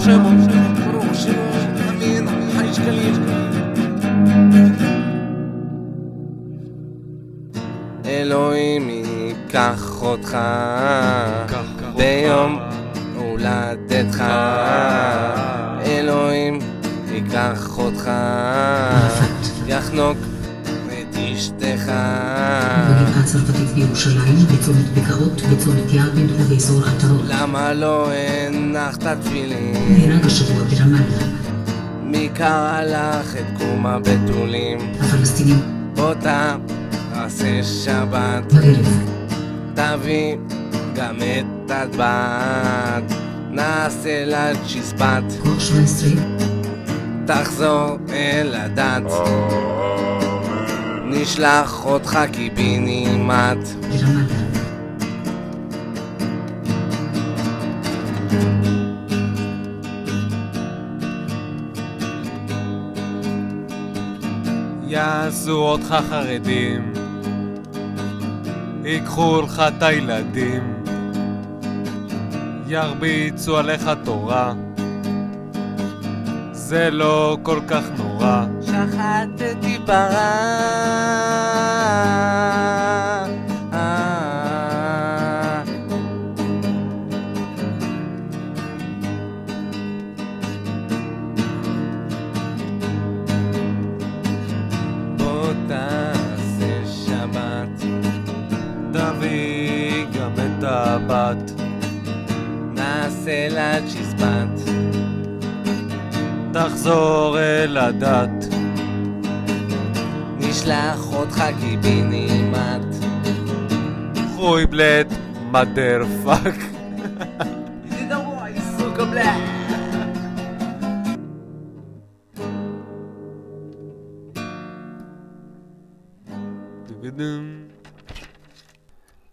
שמו, ברוך שמו, אמן, חי שקלים. אלוהים ייקח אותך ביום הולדתך, אלוהים ייקח אותך, יחנוק את אשתך. בגבעה הצרפתית בירושלים, בצומת בקעות, בצומת יעבד ובאזור עטרות. למה לא הנחת תפילין? נהרג השבוע ברמאללה. מי קרא לך את קום הבתולים? הפלסטינים. בוא תעשה שבת, בערב. תביא גם את הטבעת, נעשה לה צ'יזבט, כוח 17. תחזור אל הדת, נשלח אותך קיבינימט. ברמאללה. יעשו אותך חרדים, ייקחו לך את הילדים, ירביצו עליך תורה, זה לא כל כך נורא. שחטתי פרה, בוא תעשה שבת, תביא גם את הבת, נעשה לה צ'יזבט, תחזור אל הדת, נשלח אותך קיבינימט. חוי בלד מדר פאק. זה דרוע, סוקה בלד. דגדם